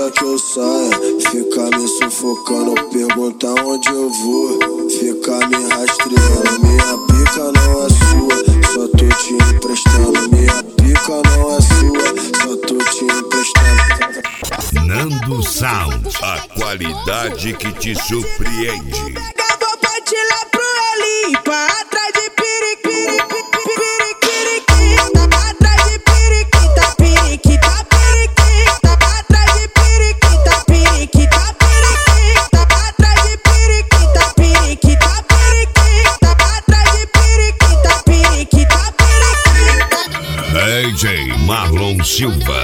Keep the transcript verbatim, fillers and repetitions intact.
quer que eu saia. Fica me sufocando, pergunta onde eu vou. Fica me rastreando, minha pica não é sua, só tô te emprestando. Minha pica não é sua, só tô te emprestando. Nando Sound, a qualidade que te surpreende. Vou partilhar pro Eli, pra atrás de piriquiri, piriquiri, atrás de periquita, periquita, periquita, atrás de periquita, periquita, periquita, atrás de periquita, periquita, periquita, atrás de periquita, periquita, periquita. D J Marlon Silva.